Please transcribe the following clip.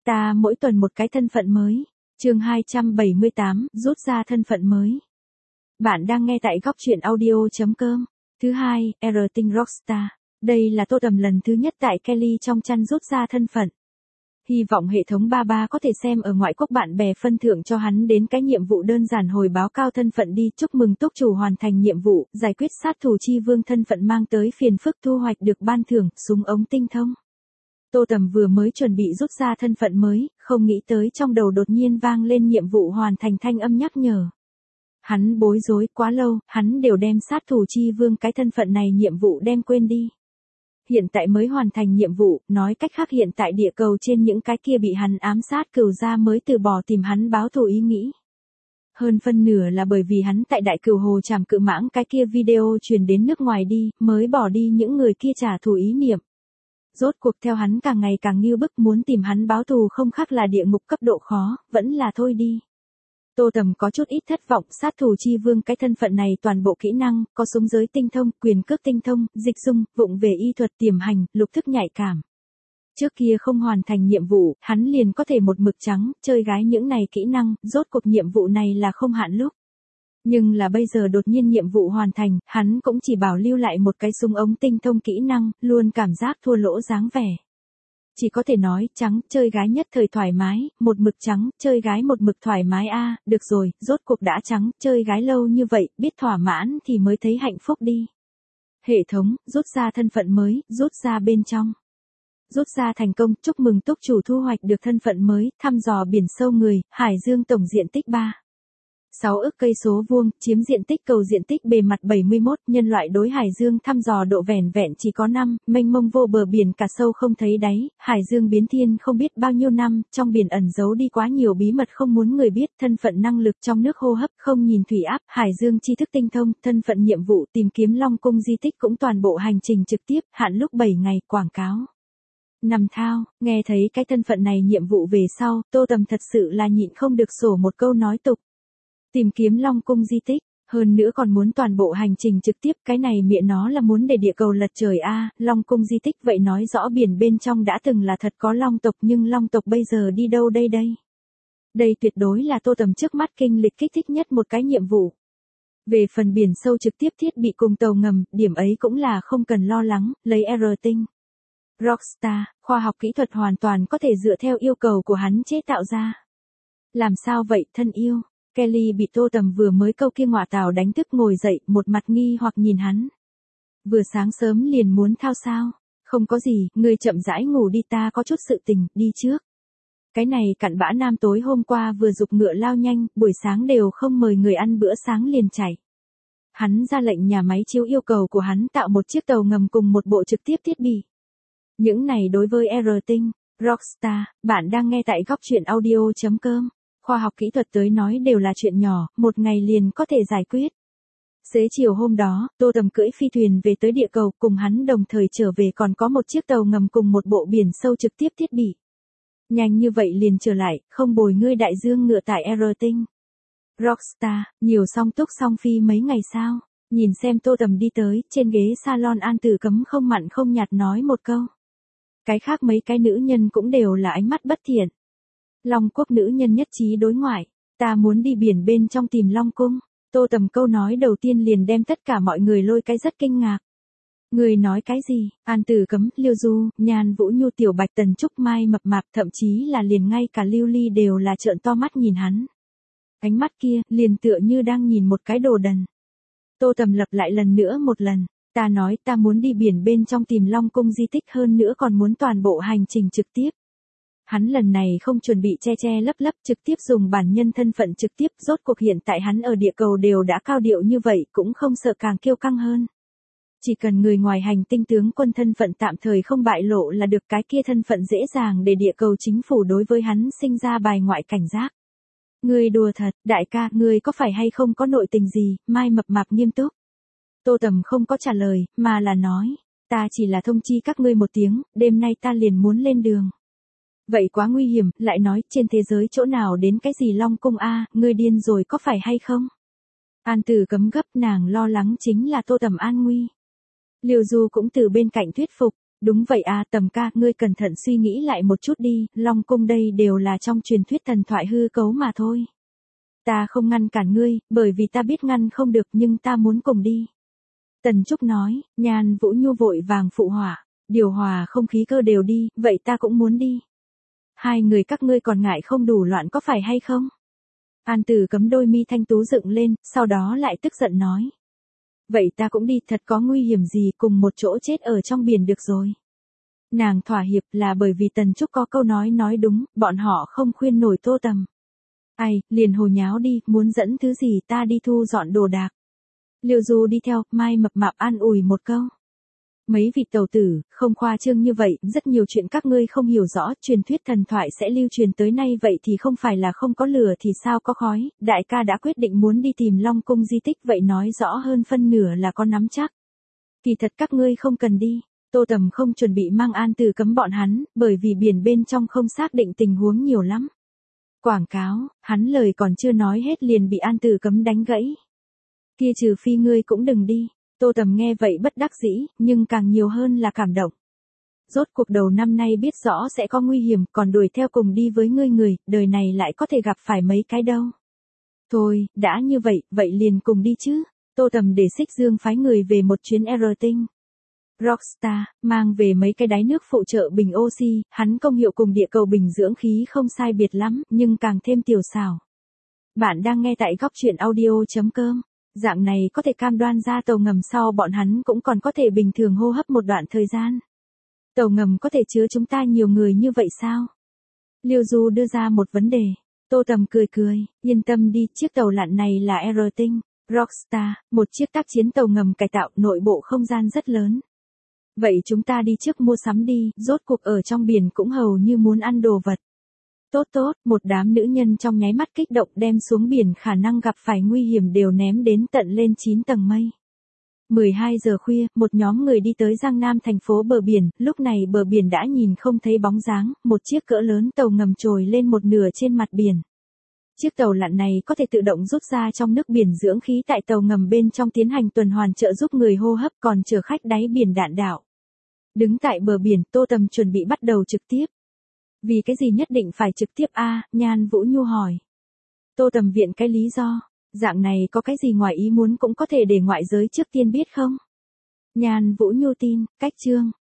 Ta mỗi tuần một cái thân phận mới. Chương 278, rút ra thân phận mới. Bạn đang nghe tại góc truyện audio.com. Thứ hai, Everything Rockstar. Đây là Tô Tầm lần thứ nhất tại Kelly trong chăn rút ra thân phận. Hy vọng hệ thống 33 có thể xem ở ngoại quốc bạn bè phân thưởng cho hắn đến cái nhiệm vụ đơn giản hồi báo cao thân phận đi. Chúc mừng túc chủ hoàn thành nhiệm vụ, giải quyết sát thủ chi vương thân phận mang tới phiền phức thu hoạch được ban thưởng, súng ống tinh thông. Tô Tầm vừa mới chuẩn bị rút ra thân phận mới, không nghĩ tới trong đầu đột nhiên vang lên nhiệm vụ hoàn thành thanh âm nhắc nhở. Hắn bối rối quá lâu, hắn đều đem sát thủ chi vương cái thân phận này nhiệm vụ đem quên đi. Hiện tại mới hoàn thành nhiệm vụ, nói cách khác hiện tại địa cầu trên những cái kia bị hắn ám sát cừu gia mới từ bỏ tìm hắn báo thù ý nghĩ. Hơn phân nửa là bởi vì hắn tại đại cừu hồ trảm cự mãng cái kia video truyền đến nước ngoài đi, mới bỏ đi những người kia trả thù ý niệm. Rốt cuộc theo hắn càng ngày càng nghiêu bức muốn tìm hắn báo thù không khác là địa ngục cấp độ khó, vẫn là thôi đi. Tô Tầm có chút ít thất vọng, sát thủ chi vương cái thân phận này toàn bộ kỹ năng, có súng giới tinh thông, quyền cước tinh thông, dịch dung, vụng về y thuật tiềm hành, lục thức nhạy cảm. Trước kia không hoàn thành nhiệm vụ, hắn liền có thể một mực trắng, chơi gái những này kỹ năng, rốt cuộc nhiệm vụ này là không hạn lúc. Nhưng là bây giờ đột nhiên nhiệm vụ hoàn thành, hắn cũng chỉ bảo lưu lại một cái súng ống tinh thông kỹ năng, luôn cảm giác thua lỗ dáng vẻ. Chỉ có thể nói, trắng, chơi gái nhất thời thoải mái, một mực trắng, chơi gái một mực thoải mái a, được rồi, rốt cuộc đã trắng, chơi gái lâu như vậy, biết thỏa mãn thì mới thấy hạnh phúc đi. Hệ thống, rút ra thân phận mới, rút ra bên trong. Rút ra thành công, chúc mừng túc chủ thu hoạch được thân phận mới, thăm dò biển sâu người, Hải Dương tổng diện tích 6 ức cây số vuông, chiếm diện tích cầu diện tích bề mặt 71, nhân loại đối Hải Dương thăm dò độ vẻn vẹn chỉ có 5, mênh mông vô bờ biển cả sâu không thấy đáy, Hải Dương biến thiên không biết bao nhiêu năm, trong biển ẩn giấu đi quá nhiều bí mật không muốn người biết, thân phận năng lực trong nước hô hấp không nhìn thủy áp, Hải Dương tri thức tinh thông, thân phận nhiệm vụ tìm kiếm Long cung di tích cũng toàn bộ hành trình trực tiếp, hạn lúc 7 ngày, quảng cáo. Nằm thao, nghe thấy cái thân phận này nhiệm vụ về sau, Tô Tầm thật sự là nhịn không được sổ một câu nói tục. Tìm kiếm Long cung di tích, hơn nữa còn muốn toàn bộ hành trình trực tiếp, cái này mẹ nó là muốn để địa cầu lật trời a, Long cung di tích vậy nói rõ biển bên trong đã từng là thật có Long tộc nhưng Long tộc bây giờ đi đâu đây? Đây tuyệt đối là Tô Tầm trước mắt kinh lịch kích thích nhất một cái nhiệm vụ. Về phần biển sâu trực tiếp thiết bị cùng tàu ngầm, điểm ấy cũng là không cần lo lắng, lấy Everything Rockstar, khoa học kỹ thuật hoàn toàn có thể dựa theo yêu cầu của hắn chế tạo ra. Làm sao vậy, thân yêu? Kelly bị Tô Tầm vừa mới câu kia ngọa tào đánh thức ngồi dậy, một mặt nghi hoặc nhìn hắn. Vừa sáng sớm liền muốn thao sao? Không có gì, ngươi chậm rãi ngủ đi, ta có chút sự tình, đi trước. Cái này cặn bã nam tối hôm qua vừa giục ngựa lao nhanh, buổi sáng đều không mời người ăn bữa sáng liền chạy. Hắn ra lệnh nhà máy chiếu yêu cầu của hắn tạo một chiếc tàu ngầm cùng một bộ trực tiếp thiết bị. Những này đối với Everything Rockstar, bạn đang nghe tại góc truyện audio.com. Khoa học kỹ thuật tới nói đều là chuyện nhỏ, một ngày liền có thể giải quyết. Xế chiều hôm đó, Tô Tầm cưỡi phi thuyền về tới địa cầu, cùng hắn đồng thời trở về còn có một chiếc tàu ngầm cùng một bộ biển sâu trực tiếp thiết bị. Nhanh như vậy liền trở lại, không bồi ngươi đại dương ngựa tại Everything Rockstar, nhiều song túc song phi mấy ngày sao? Nhìn xem Tô Tầm đi tới, trên ghế salon An Tử Cấm không mặn không nhạt nói một câu. Cái khác mấy cái nữ nhân cũng đều là ánh mắt bất thiện. Long quốc nữ nhân nhất trí đối ngoại, ta muốn đi biển bên trong tìm Long cung. Tô Tầm câu nói đầu tiên liền đem tất cả mọi người lôi cái rất kinh ngạc. Người nói cái gì? An Tử Cấm, Liêu Du, Nhan Vũ Nhu, Tiểu Bạch, Tần Trúc Mai mập mạp, thậm chí là liền ngay cả Lưu Ly đều là trợn to mắt nhìn hắn. Ánh mắt kia, liền tựa như đang nhìn một cái đồ đần. Tô Tầm lặp lại lần nữa một lần, ta nói ta muốn đi biển bên trong tìm Long cung di tích, hơn nữa còn muốn toàn bộ hành trình trực tiếp. Hắn lần này không chuẩn bị che lấp lấp, trực tiếp dùng bản nhân thân phận trực tiếp, rốt cuộc hiện tại hắn ở địa cầu đều đã cao điệu như vậy, cũng không sợ càng kiêu căng hơn. Chỉ cần người ngoài hành tinh tướng quân thân phận tạm thời không bại lộ là được, cái kia thân phận dễ dàng để địa cầu chính phủ đối với hắn sinh ra bài ngoại cảnh giác. Ngươi đùa thật, đại ca, ngươi có phải hay không có nội tình gì? Mai mập mạp nghiêm túc. Tô Tầm không có trả lời, mà là nói, ta chỉ là thông chi các ngươi một tiếng, đêm nay ta liền muốn lên đường. Vậy quá nguy hiểm, lại nói, trên thế giới chỗ nào đến cái gì Long cung a, ngươi điên rồi có phải hay không? An Tử Cấm gấp, nàng lo lắng chính là Tô Tầm an nguy. Liêu Du cũng từ bên cạnh thuyết phục, Đúng vậy à, Tầm ca, ngươi cẩn thận suy nghĩ lại một chút đi, Long Cung đây đều là trong truyền thuyết thần thoại hư cấu mà thôi. Ta không ngăn cản ngươi, bởi vì ta biết ngăn không được nhưng ta muốn cùng đi. Tần Trúc nói, Nhan Vũ Nhu vội vàng phụ họa, điều hòa không khí cơ đều đi, vậy ta cũng muốn đi. Hai người các ngươi còn ngại không đủ loạn có phải hay không? An Tử Cấm đôi mi thanh tú dựng lên, sau đó lại tức giận nói. Vậy ta cũng đi, thật có nguy hiểm gì, cùng một chỗ chết ở trong biển được rồi. Nàng thỏa hiệp là bởi vì Tần Trúc có câu nói đúng, bọn họ không khuyên nổi Tô Tầm. Ai, liền hồ nháo đi, muốn dẫn thứ gì ta đi thu dọn đồ đạc. Liêu Du đi theo, Mai Mập Mạp an ủi một câu. Mấy vị tàu tử, không khoa trương như vậy, rất nhiều chuyện các ngươi không hiểu rõ, truyền thuyết thần thoại sẽ lưu truyền tới nay vậy thì không phải là không có lửa thì sao có khói, đại ca đã quyết định muốn đi tìm Long Cung di tích vậy nói rõ hơn phân nửa là có nắm chắc. Kỳ thật các ngươi không cần đi, Tô Tầm không chuẩn bị mang An Tử Cấm bọn hắn, bởi vì biển bên trong không xác định tình huống nhiều lắm. Quảng cáo, hắn lời còn chưa nói hết liền bị An Tử Cấm đánh gãy. Kia trừ phi ngươi cũng đừng đi. Tô Tầm nghe vậy bất đắc dĩ, nhưng càng nhiều hơn là cảm động. Rốt cuộc đầu năm nay biết rõ sẽ có nguy hiểm, còn đuổi theo cùng đi với ngươi người, đời này lại có thể gặp phải mấy cái đâu. Thôi, đã như vậy, vậy liền cùng đi chứ. Tô Tầm để Xích Dương phái người về một chuyến Tinh. Rockstar, mang về mấy cái đáy nước phụ trợ bình oxy, hắn công hiệu cùng địa cầu bình dưỡng khí không sai biệt lắm, nhưng càng thêm tiểu xảo. Bạn đang nghe tại góc truyện audio.com. Dạng này có thể cam đoan ra tàu ngầm sau bọn hắn cũng còn có thể bình thường hô hấp một đoạn thời gian. Tàu ngầm có thể chứa chúng ta nhiều người như vậy sao? Liêu Du đưa ra một vấn đề. Tô Tầm cười cười, yên tâm đi, chiếc tàu lặn này là Tinh. Rockstar, một chiếc tác chiến tàu ngầm cải tạo, nội bộ không gian rất lớn. Vậy chúng ta đi trước mua sắm đi, rốt cuộc ở trong biển cũng hầu như muốn ăn đồ vật. Tốt tốt, một đám nữ nhân trong nháy mắt kích động đem xuống biển khả năng gặp phải nguy hiểm đều ném đến tận lên 9 tầng mây. 12 giờ khuya, một nhóm người đi tới Giang Nam thành phố bờ biển, lúc này bờ biển đã nhìn không thấy bóng dáng, một chiếc cỡ lớn tàu ngầm trồi lên một nửa trên mặt biển. Chiếc tàu lặn này có thể tự động rút ra trong nước biển dưỡng khí tại tàu ngầm bên trong tiến hành tuần hoàn trợ giúp người hô hấp còn chở khách đáy biển đạn đạo. Đứng tại bờ biển, Tô Tầm chuẩn bị bắt đầu trực tiếp. Vì cái gì nhất định phải trực tiếp a? Nhan Vũ Nhu hỏi. Tô Tầm viện cái lý do, dạng này có cái gì ngoài ý muốn cũng có thể để ngoại giới trước tiên biết không? Nhan Vũ Nhu tin, cách chương,